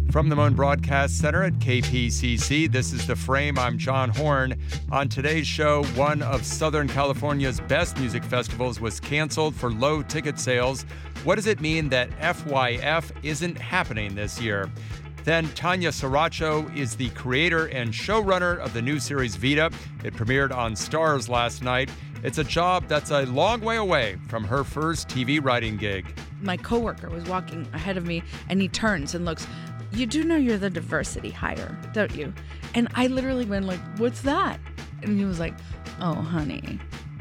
From the Moan Broadcast Center at KPCC, this is The Frame. I'm John Horn. On today's show, one of Southern California's best music festivals was canceled for low ticket sales. What does it mean that FYF isn't happening this year? Then Tanya Saracho is the creator and showrunner of the new series Vida. It premiered on Starz last night. It's a job that's a long way away from her first TV writing gig. My coworker was walking ahead of me and he turns and looks, "You do know you're the diversity hire, don't you?" And I literally went like, "What's that?" And he was like, "Oh, honey."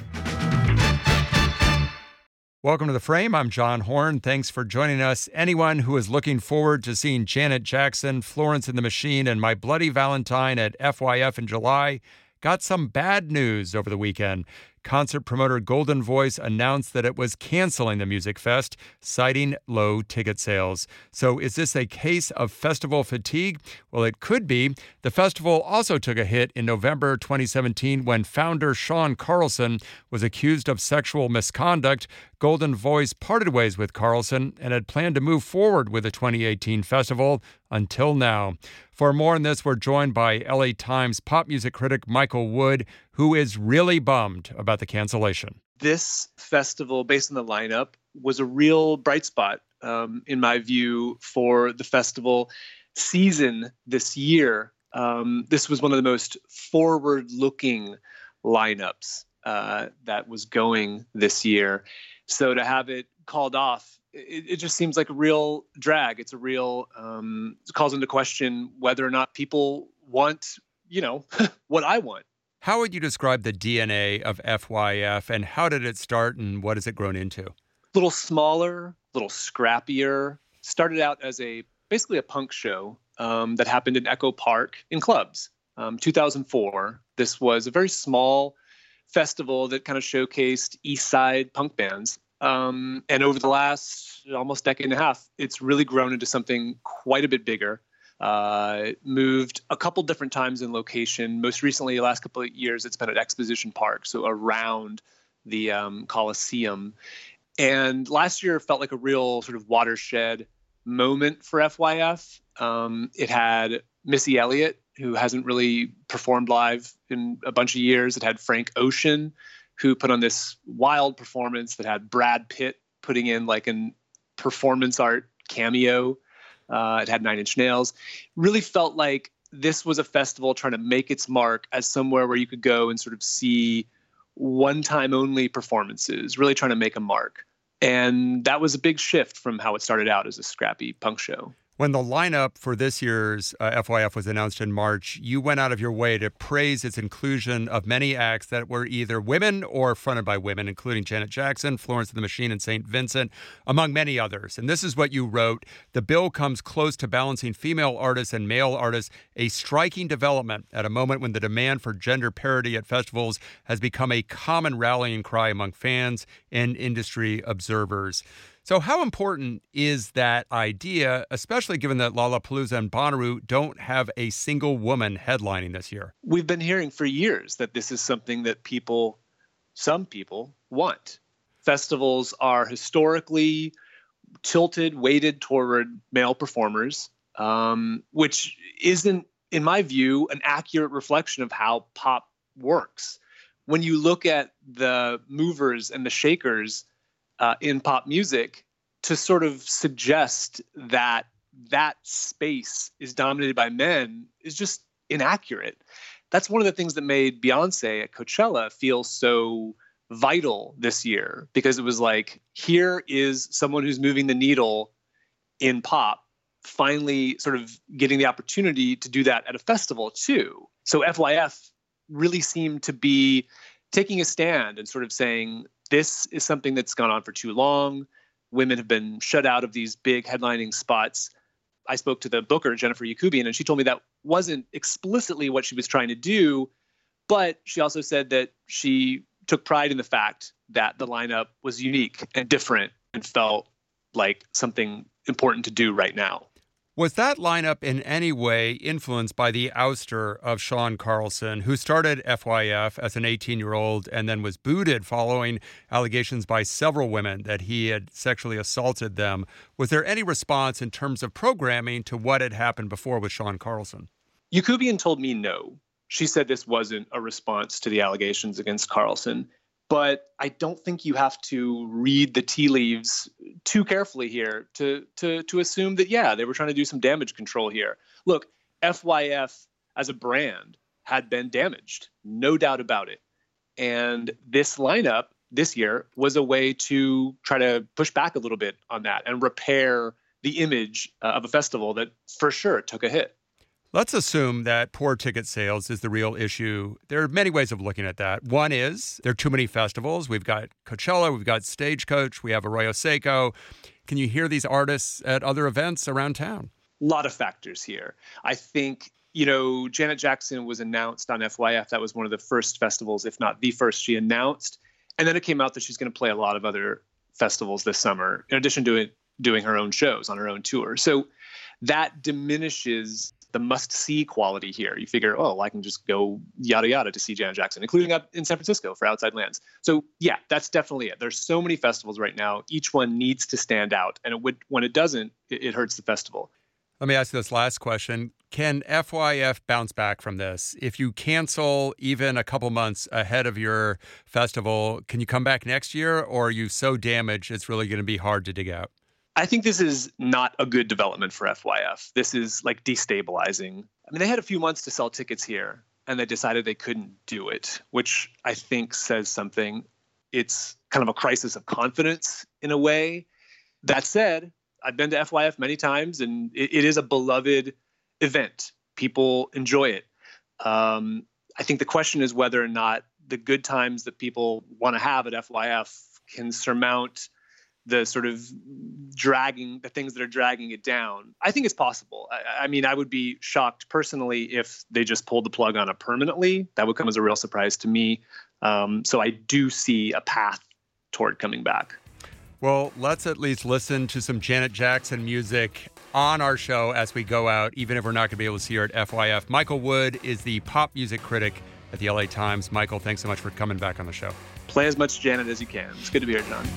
Welcome to The Frame. I'm John Horn. Thanks for joining us. Anyone who is looking forward to seeing Janet Jackson, Florence and the Machine, and My Bloody Valentine at FYF in July got some bad news over the weekend. Concert promoter Golden Voice announced that it was canceling the Music Fest, citing low ticket sales. So is this a case of festival fatigue? Well, it could be. The festival also took a hit in November 2017 when founder Sean Carlson was accused of sexual misconduct. Golden Voice parted ways with Carlson and had planned to move forward with the 2018 festival until now. For more on this, we're joined by LA Times pop music critic Michael Wood, who is really bummed about the cancellation. This festival, based on the lineup, was a real bright spot, in my view, for the festival season this year. This was one of the most forward-looking lineups that was going this year. So to have it called off, it just seems like a real drag. It's a real, it calls into question whether or not people want, what I want. How would you describe the DNA of FYF, and how did it start, and what has it grown into? A little smaller, a little scrappier. Started out as basically a punk show that happened in Echo Park in clubs. 2004. This was a very small festival that kind of showcased East Side punk bands. And over the last almost decade and a half, it's really grown into something quite a bit bigger. Moved a couple different times in location. Most recently, the last couple of years, it's been at Exposition Park, so around the Coliseum. And last year felt like a real sort of watershed moment for FYF. It had Missy Elliott, who hasn't really performed live in a bunch of years. It had Frank Ocean, who put on this wild performance that had Brad Pitt putting in like a performance art cameo. It had Nine Inch Nails. Really felt like this was a festival trying to make its mark as somewhere where you could go and sort of see one-time only performances, really trying to make a mark. And that was a big shift from how it started out as a scrappy punk show. When the lineup for this year's FYF was announced in March, you went out of your way to praise its inclusion of many acts that were either women or fronted by women, including Janet Jackson, Florence and the Machine, and St. Vincent, among many others. And this is what you wrote: "The bill comes close to balancing female artists and male artists, a striking development at a moment when the demand for gender parity at festivals has become a common rallying cry among fans and industry observers." So how important is that idea, especially given that Lollapalooza and Bonnaroo don't have a single woman headlining this year? We've been hearing for years that this is something that some people want. Festivals are historically weighted toward male performers, which isn't, in my view, an accurate reflection of how pop works. When you look at the movers and the shakers in pop music, to sort of suggest that space is dominated by men is just inaccurate. That's one of the things that made Beyonce at Coachella feel so vital this year, because it was like, here is someone who's moving the needle in pop, finally sort of getting the opportunity to do that at a festival too. So FYF really seemed to be taking a stand and sort of saying, this is something that's gone on for too long. Women have been shut out of these big headlining spots. I spoke to the booker, Jennifer Yakubian, and she told me that wasn't explicitly what she was trying to do, but she also said that she took pride in the fact that the lineup was unique and different and felt like something important to do right now. Was that lineup in any way influenced by the ouster of Sean Carlson, who started FYF as an 18-year-old and then was booted following allegations by several women that he had sexually assaulted them? Was there any response in terms of programming to what had happened before with Sean Carlson? Yacoubian told me no. She said this wasn't a response to the allegations against Carlson. But I don't think you have to read the tea leaves too carefully here to assume that, yeah, they were trying to do some damage control here. Look, FYF as a brand had been damaged, no doubt about it. And this lineup this year was a way to try to push back a little bit on that and repair the image of a festival that for sure took a hit. Let's assume that poor ticket sales is the real issue. There are many ways of looking at that. One is there are too many festivals. We've got Coachella, we've got Stagecoach, we have Arroyo Seco. Can you hear these artists at other events around town? A lot of factors here. I think, Janet Jackson was announced on FYF. That was one of the first festivals, if not the first she announced. And then it came out that she's going to play a lot of other festivals this summer, in addition to doing her own shows on her own tour. So that diminishes the must-see quality here. You figure, I can just go yada yada to see Janet Jackson, including up in San Francisco for Outside Lands. So yeah, that's definitely it. There's so many festivals right now. Each one needs to stand out. And when it doesn't, it hurts the festival. Let me ask you this last question. Can FYF bounce back from this? If you cancel even a couple months ahead of your festival, can you come back next year, or are you so damaged it's really going to be hard to dig out? I think this is not a good development for FYF. This is like destabilizing. I mean, they had a few months to sell tickets here, and they decided they couldn't do it, which I think says something. It's kind of a crisis of confidence in a way. That said, I've been to FYF many times, and it is a beloved event. People enjoy it. I think the question is whether or not the good times that people want to have at FYF can surmount the sort of the things that are dragging it down. I think it's possible. I mean, I would be shocked personally if they just pulled the plug on it permanently. That would come as a real surprise to me. So I do see a path toward coming back. Well, let's at least listen to some Janet Jackson music on our show as we go out, even if we're not going to be able to see her at FYF. Michael Wood is the pop music critic at the LA Times. Michael, thanks so much for coming back on the show. Play as much Janet as you can. It's good to be here, John.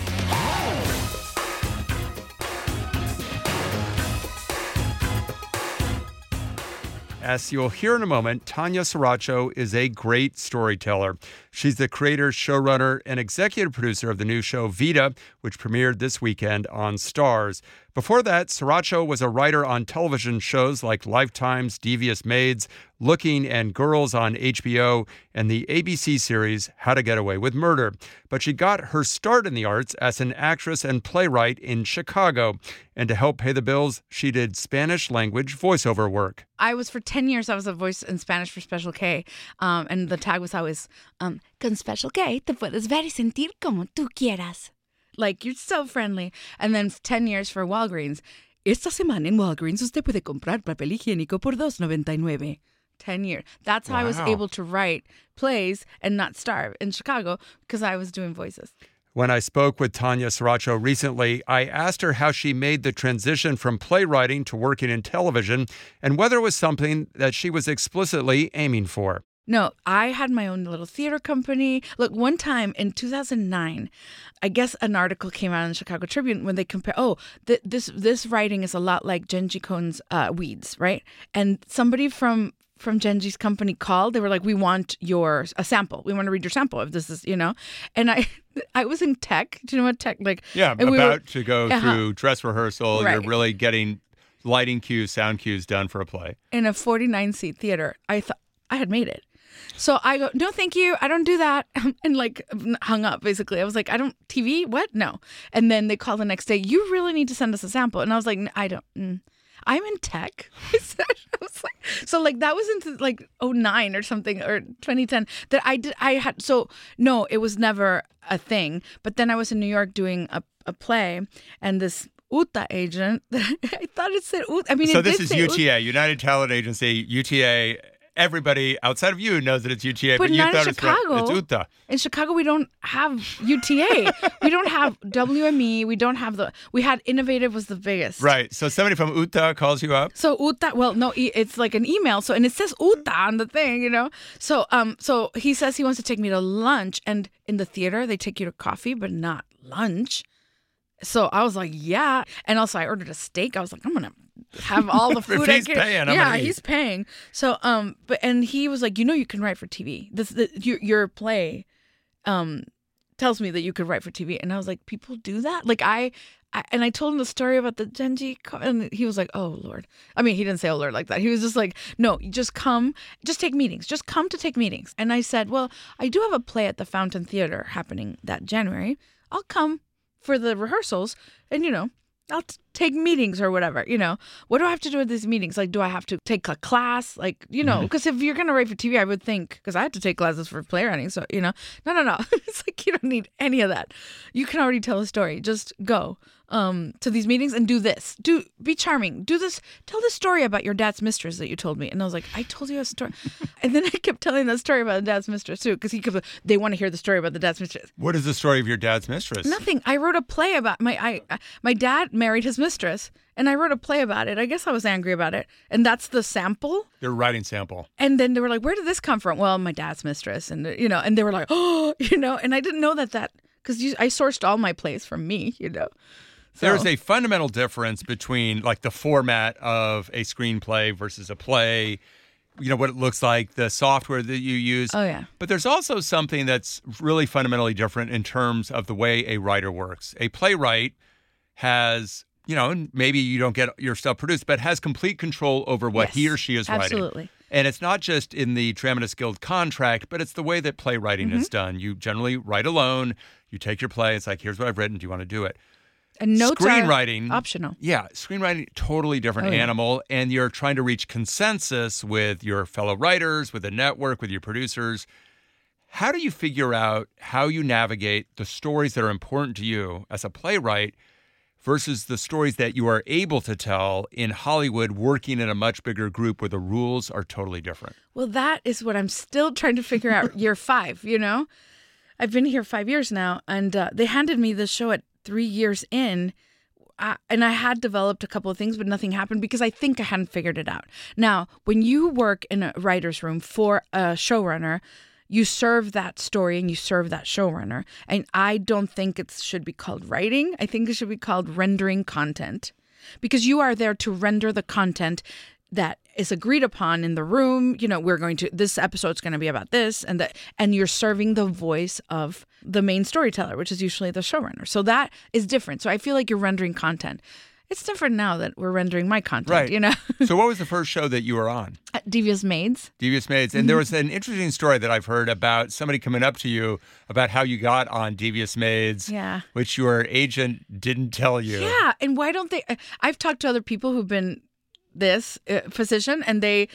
As you'll hear in a moment, Tanya Saracho is a great storyteller. She's the creator, showrunner, and executive producer of the new show Vida, which premiered this weekend on Starz. Before that, Saracho was a writer on television shows like Lifetime's Devious Maids, Looking, and Girls on HBO, and the ABC series How to Get Away with Murder. But she got her start in the arts as an actress and playwright in Chicago. And to help pay the bills, she did Spanish language voiceover work. For 10 years, I was a voice in Spanish for Special K. And the tag was always, con Special K te puedes ver y sentir como tú quieras. Like, you're so friendly. And then 10 years for Walgreens. Esta semana en Walgreens usted puede comprar papel higiénico por $2.99. 10 years. That's how I was able to write plays and not starve in Chicago, because I was doing voices. When I spoke with Tanya Saracho recently, I asked her how she made the transition from playwriting to working in television and whether it was something that she was explicitly aiming for. No, I had my own little theater company. Look, one time in 2009, I guess an article came out in the Chicago Tribune when they compare, this writing is a lot like Genji Cohn's Weeds, right? And somebody from Genji's company called. They were like, we want a sample. We want to read your sample if this is, And I was in tech. Do you know what tech, like? Yeah, to go through dress rehearsal. Right. You're really getting lighting cues, sound cues done for a play. In a 49-seat theater. I thought I had made it. So I go, no, thank you. I don't do that. And hung up, basically. I was like, I don't, TV? What? No. And then they call the next day, you really need to send us a sample. And I was like, I don't. I'm in tech. I was like, so that was into 2009 or something, or 2010 that no, it was never a thing. But then I was in New York doing a play, and this UTA agent, I thought it said UTA. I mean, so this is UTA, United Talent Agency, UTA. everybody outside of you knows that it's UTA, But you not in thought Chicago. it's UTA. In Chicago, we don't have UTA. We don't have WME. We don't have we had Innovative was the biggest. Right. So somebody from UTA calls you up. So UTA, well, no, it's like an email. So, and it says UTA on the thing, you know? So, so he says he wants to take me to lunch, and in the theater, they take you to coffee, but not lunch. So I was like, yeah. And also I ordered a steak. I was like, I'm going to have all the food. If he's paying, I'm gonna eat. He's paying. So, and he was like, you can write for TV. Your play, tells me that you could write for TV. And I was like, people do that? Like I told him the story about the Genji, and he was like, oh Lord. I mean, he didn't say oh Lord like that. He was just like, no, you just come, just take meetings, just come to take meetings. And I said, well, I do have a play at the Fountain Theater happening that January. I'll come for the rehearsals, and I'll take meetings or whatever. What do I have to do with these meetings? Like, do I have to take a class? Like, because if you're gonna write for TV, I would think, because I had to take classes for playwriting. So no. It's like you don't need any of that. You can already tell a story. Just go to these meetings and do this. Be charming. Do this. Tell the story about your dad's mistress that you told me. And I was like, I told you a story. And then I kept telling that story about the dad's mistress too, because they want to hear the story about the dad's mistress. What is the story of your dad's mistress? Nothing. I wrote a play about my dad married his mistress, and I wrote a play about it. I guess I was angry about it, and that's the sample. Their writing sample. And then they were like, "Where did this come from?" Well, my dad's mistress, and and they were like, "Oh, and I didn't know that because I sourced all my plays from me, So. There's a fundamental difference between like the format of a screenplay versus a play. What it looks like, the software that you use. Oh, yeah. But there's also something that's really fundamentally different in terms of the way a writer works. A playwright has, and maybe you don't get your stuff produced, but has complete control over what he or she is writing. Absolutely. And it's not just in the Dramatists Guild contract, but it's the way that playwriting is done. You generally write alone. You take your play. It's like, here's what I've written. Do you want to do it? And notes screenwriting, are optional. Yeah, screenwriting, totally different animal. And you're trying to reach consensus with your fellow writers, with the network, with your producers. How do you figure out how you navigate the stories that are important to you as a playwright versus the stories that you are able to tell in Hollywood, working in a much bigger group where the rules are totally different? Well, that is what I'm still trying to figure out. Year 5, I've been here 5 years now, and they handed me this show at 3 years in, and I had developed a couple of things, but nothing happened because I think I hadn't figured it out. Now, when you work in a writer's room for a showrunner, you serve that story and you serve that showrunner. And I don't think it should be called writing. I think it should be called rendering content, because you are there to render the content that is agreed upon in the room. This episode's going to be about this and that, and you're serving the voice of the main storyteller, which is usually the showrunner. So that is different. So I feel like you're rendering content. It's different now that we're rendering my content, right. So what was the first show that you were on? Devious Maids. Devious Maids. And there was an interesting story that I've heard about somebody coming up to you about how you got on Devious Maids, which your agent didn't tell you. Yeah. And why don't they? I've talked to other people who've been this physician, and they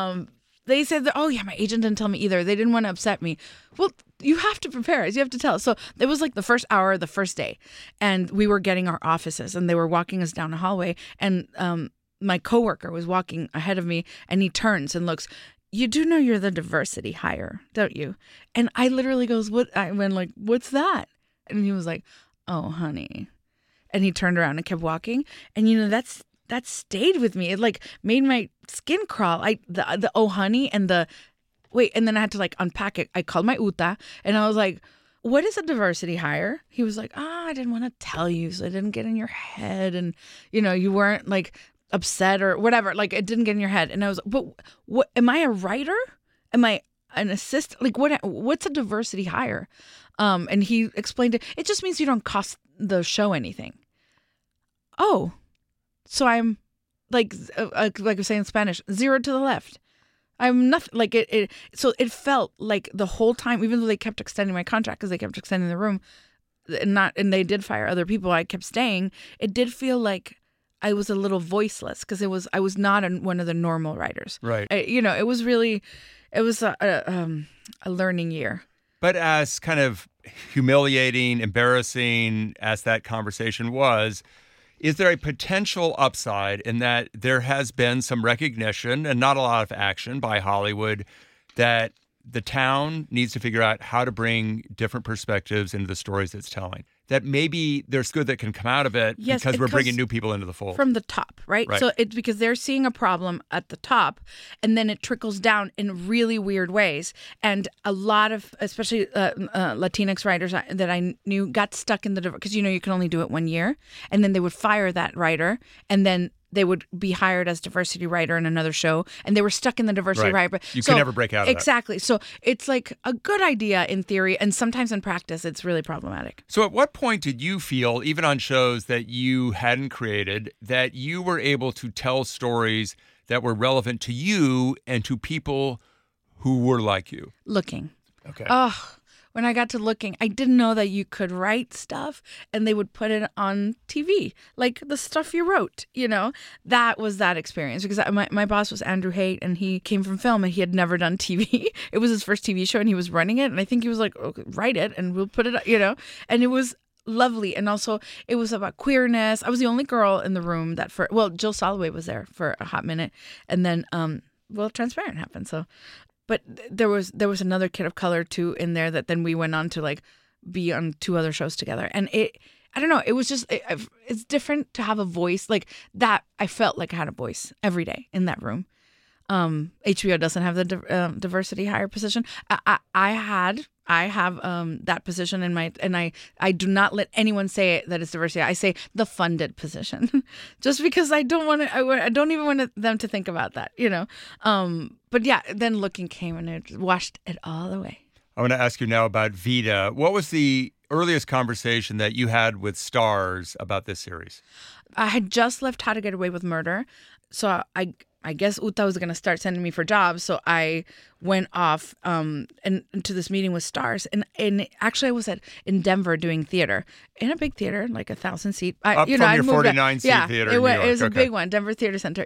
said that, oh yeah, my agent didn't tell me either. They didn't want to upset me. Well, you have to prepare us. You have to tell us. So it was like the first hour of the first day, and we were getting our offices, and they were walking us down a hallway, and my coworker was walking ahead of me, and he turns and looks. You do know you're the diversity hire, don't you? And I literally goes, what? I went like, what's that? And he was like, oh, honey. And he turned around and kept walking, and that stayed with me. It like made my skin crawl. The oh honey and the wait, and then I had to like unpack it. I called my UTA and I was like, what is a diversity hire? He was like, I didn't want to tell you, so it didn't get in your head, and you weren't like upset or whatever. Like it didn't get in your head. And I was, but what? Am I a writer? Am I an assistant? Like what's a diversity hire? And he explained it. It just means you don't cost the show anything. Oh. So I'm like I was saying in Spanish, zero to the left. I'm nothing like it. So it felt like the whole time, even though they kept extending my contract because they kept extending the room, and they did fire other people, I kept staying. It did feel like I was a little voiceless because I was not one of the normal writers. Right. It was really, it was a learning year. But as kind of humiliating, embarrassing as that conversation was, Is there a potential upside in that there has been some recognition and not a lot of action by Hollywood that the town needs to figure out how to bring different perspectives into the stories it's telling? That maybe there's good that can come out of it because we're bringing new people into the fold. From the top, right? So it's because they're seeing a problem at the top, and then it trickles down in really weird ways. And a lot of, especially Latinx writers that I knew got stuck in because, you can only do it 1 year. And then they would fire that writer, and then they would be hired as diversity writer in another show, and they were stuck in the diversity writer. You can never break out of that. Exactly. So it's like a good idea in theory, and sometimes in practice, it's really problematic. So at what point did you feel, even on shows that you hadn't created, that you were able to tell stories that were relevant to you and to people who were like you? Looking. Okay. When I got to Looking, I didn't know that you could write stuff and they would put it on TV, like the stuff you wrote, That was that experience, because my boss was Andrew Haight, and he came from film, and he had never done TV. It was his first TV show, and he was running it, and I think he was like, okay, write it and we'll put it, and it was lovely. And also it was about queerness. I was the only girl in the room Jill Soloway was there for a hot minute, and then Transparent happened. So but there was another kid of color too in there that then we went on to like be on 2 other shows together. And I don't know, it was just, it's different to have a voice like that. I felt like I had a voice every day in that room. HBO doesn't have the diversity hire position. I have that position and I do not let anyone say it, that it's diversity. I say the funded position, just because I don't want to. I don't even want them to think about that, But yeah, then Looking came and it washed it all away. I want to ask you now about Vida. What was the earliest conversation that you had with Starz about this series? I had just left How to Get Away with Murder, so I guess Uta was going to start sending me for jobs. So I went off into this meeting with Starz. And actually I was in Denver doing theater, in a big theater, like 1,000-seat. Up from your 49-seat theater in New York. It was a big one, Denver Theater Center,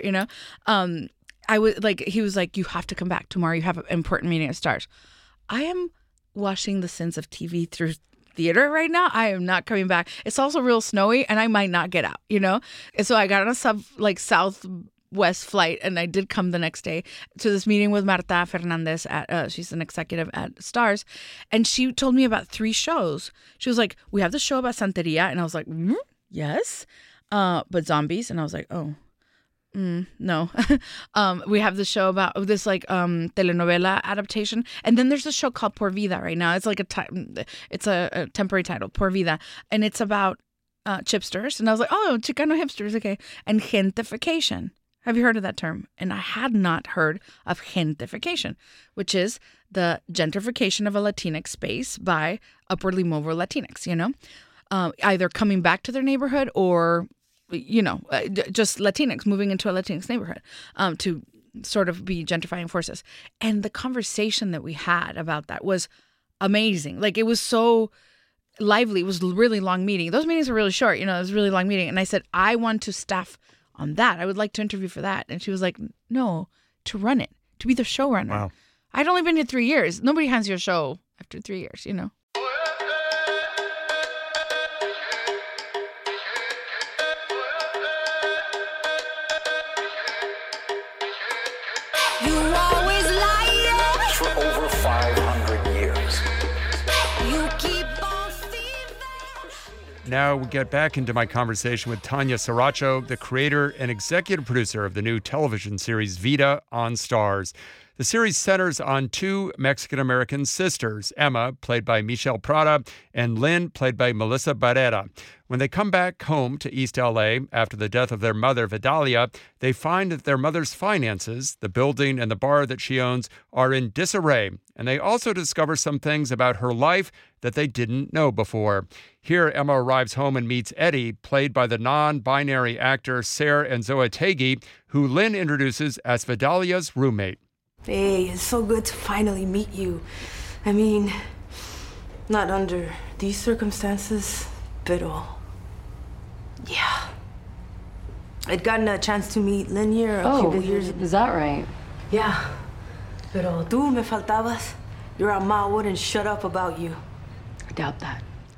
I was like, he was like, you have to come back tomorrow. You have an important meeting at Starz. I am washing the sins of TV through theater right now. I am not coming back. It's also real snowy and I might not get out, And so I got on a Southwest flight, and I did come the next day to this meeting with Marta Fernandez she's an executive at Starz, and she told me about 3 shows. She was like, we have the show about Santeria, and I was like, yes, but zombies, and I was like, oh, no. We have the show about this telenovela adaptation, and then there's a show called Por Vida right now. It's like it's a temporary title, Por Vida, and it's about chipsters, and I was like, oh, Chicano hipsters, okay, and gentification. Have you heard of that term? And I had not heard of gentification, which is the gentrification of a Latinx space by upwardly mobile Latinx, either coming back to their neighborhood or, just Latinx moving into a Latinx neighborhood to sort of be gentrifying forces. And the conversation that we had about that was amazing. Like, it was so lively. It was a really long meeting. Those meetings are really short, it was a really long meeting. And I said, I want to staff on that. I would like to interview for that. And she was like, no, to run it, to be the showrunner. Wow. I'd only been here 3 years. Nobody hands you a show after 3 years, You always lie for over 500 years. You keep on feeding. Now we get back into my conversation with Tanya Saracho, the creator and executive producer of the new television series Vida on Starz. The series centers on 2 Mexican-American sisters, Emma, played by Michelle Prada, and Lynn, played by Melissa Barrera. When they come back home to East L.A. after the death of their mother, Vidalia, they find that their mother's finances, the building and the bar that she owns, are in disarray. And they also discover some things about her life that they didn't know before. Here, Emma arrives home and meets Eddie, played by the non-binary actor Sarah Nzoategi, who Lynn introduces as Vidalia's roommate. Hey, it's so good to finally meet you. I mean, not under these circumstances, pero yeah. I'd gotten a chance to meet Lynn here a few years ago. Is that right? Yeah. Pero tú me faltabas. Your ama wouldn't shut up about you. I doubt that.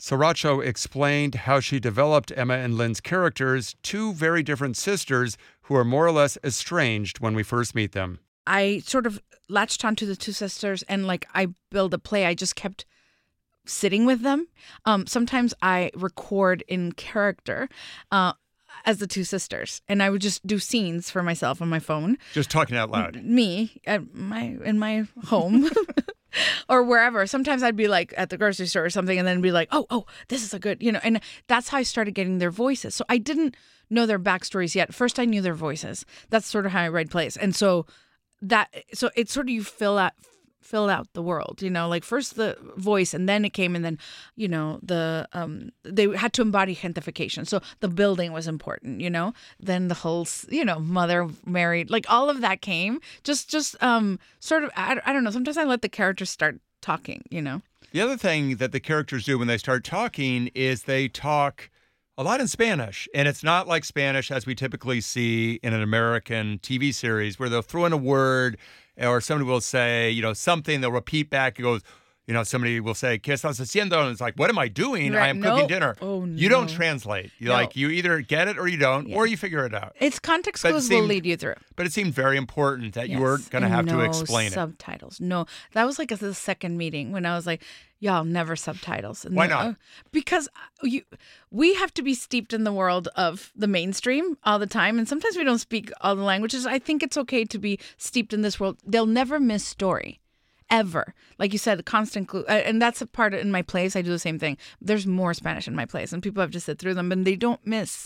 Sriracha explained how she developed Emma and Lynn's characters, two very different sisters who are more or less estranged when we first meet them. I sort of latched onto the two sisters and like I build a play. I just kept sitting with them. Sometimes I record in character as the two sisters, and I would just do scenes for myself on my phone. Just talking out loud. Me in my home. Or wherever. Sometimes I'd be like at the grocery store or something and then be like, oh, this is a good, and that's how I started getting their voices. So I didn't know their backstories yet. First, I knew their voices. That's sort of how I write plays. And so it's sort of you fill out the world, like first the voice and then it came and then, they had to embody gentrification. So the building was important, then the whole, mother married, like all of that came just sort of, I don't know. Sometimes I let the characters start talking, The other thing that the characters do when they start talking is they talk a lot in Spanish. And it's not like Spanish as we typically see in an American TV series where they'll throw in a word or somebody will say, something, they'll repeat back. It goes, somebody will say, ¿Qué estás haciendo? And it's like, what am I doing? Right. I am cooking dinner. Oh, You don't translate. You either get it or you don't, or you figure it out. It's context clues will lead you through. But it seemed very important that you were going to have to explain it. Subtitles. No, that was like the second meeting when I was like, y'all never subtitles. And Why not? Because we have to be steeped in the world of the mainstream all the time. And sometimes we don't speak all the languages. I think it's okay to be steeped in this world. They'll never miss story. Ever. Like you said, the constant clue. And that's a part in my plays. I do the same thing. There's more Spanish in my plays and people have to sit through them and they don't miss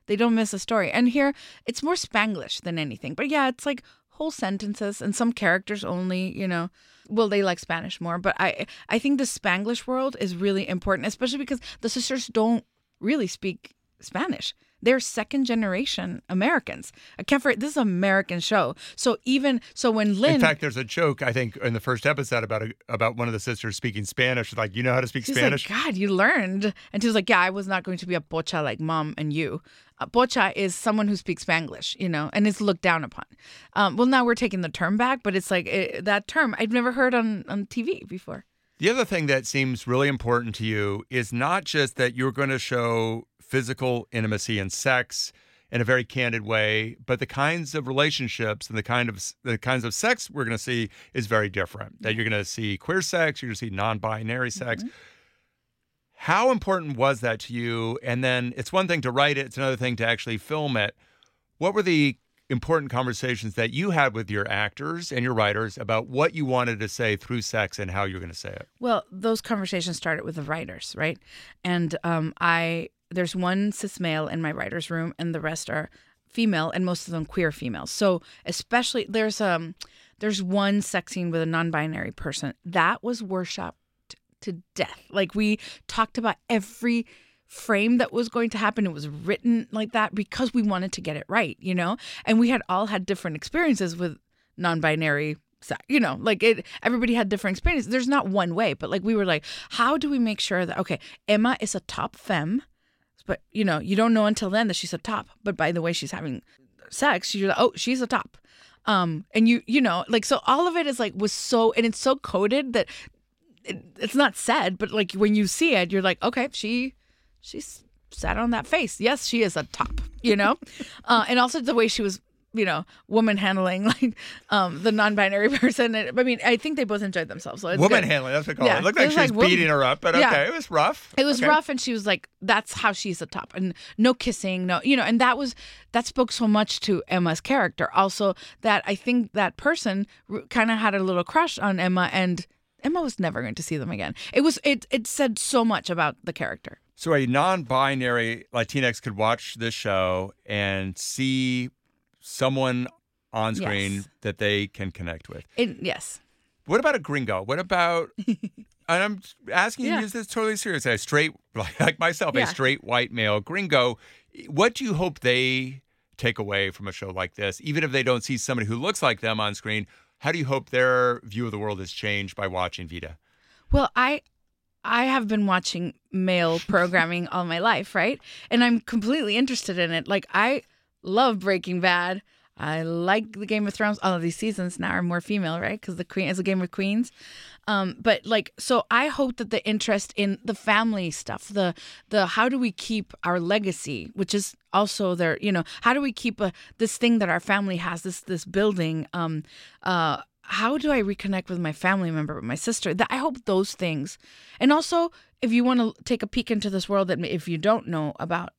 a story. And here it's more Spanglish than anything. But yeah, it's like whole sentences and some characters only, they like Spanish more. But I think the Spanglish world is really important, especially because the sisters don't really speak Spanish. They're second generation Americans. This is an American show. So when Lynn... In fact, there's a joke, I think, in the first episode about one of the sisters speaking Spanish. She's like, you know how to speak Spanish? She's like, God, you learned. And she was like, yeah, I was not going to be a pocha like mom and you. Pocha is someone who speaks Spanglish, and is looked down upon. Now we're taking the term back, but it's like that term I've never heard on TV before. The other thing that seems really important to you is not just that you're going to show physical intimacy and sex in a very candid way, but the kinds of relationships and the kinds of sex we're going to see is very different. That you're going to see queer sex, you're going to see non-binary sex. Mm-hmm. How important was that to you? And then it's one thing to write it, it's another thing to actually film it. What were the important conversations that you had with your actors and your writers about what you wanted to say through sex and how you're going to say it? Well, those conversations started with the writers, right? And there's one cis male in my writer's room and the rest are female and most of them queer females. So especially there's one sex scene with a non-binary person that was worshipped to death. Like we talked about every frame that was going to happen. It was written like that because we wanted to get it right, and we had all had different experiences with non-binary sex, everybody had different experiences. There's not one way, but like we were like, how do we make sure that, okay, Emma is a top femme, but you don't know until then that she's a top, but by the way she's having sex, you're like, oh, she's a top. And so all of it is like was so, and it's so coded that it's not said, but like when you see it, you're like, okay, she's sat on that face. Yes, she is a top, and also the way she was, woman handling like the non-binary person. I think they both enjoyed themselves. So it's woman good. handling, that's what they call it. It looked like she was beating her up, but okay, it was rough. It was rough, and she was like, that's how she's a top. And no kissing, no, and that spoke so much to Emma's character. Also, that I think that person kind of had a little crush on Emma, and Emma was never going to see them again. It said so much about the character. So a non-binary Latinx could watch this show and see someone on screen that they can connect with. Yes. What about a gringo? What about, and I'm asking you to use this totally seriously, a straight, like myself, a straight white male gringo. What do you hope they take away from a show like this? Even if they don't see somebody who looks like them on screen, how do you hope their view of the world is changed by watching Vida? Well, I have been watching male programming all my life, right? And I'm completely interested in it. Like, I love Breaking Bad. I like the Game of Thrones. All of these seasons now are more female, right? Because the Queen is a Game of Queens. But like, so I hope that the interest in the family stuff, the how do we keep our legacy, which is also there, how do we keep this thing that our family has, this building, how do I reconnect with my family member, with my sister? I hope those things. And also, if you want to take a peek into this world that if you don't know about,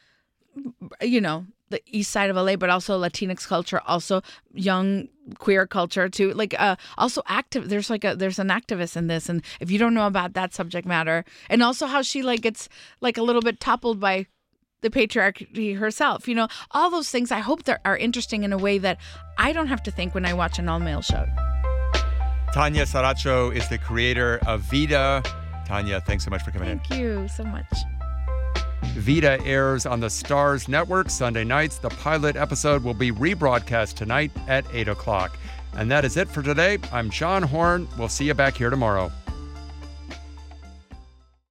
the east side of LA, but also Latinx culture, also young queer culture too. Like also active. There's an activist in this, and if you don't know about that subject matter, and also how she like gets like a little bit toppled by the patriarchy herself. All those things I hope that are interesting in a way that I don't have to think when I watch an all-male show. Tanya Saracho is the creator of Vida. Tanya, thanks so much for coming in. Thank you so much. Vida airs on the Starz Network Sunday nights. The pilot episode will be rebroadcast tonight at 8 o'clock. And that is it for today. I'm John Horn. We'll see you back here tomorrow.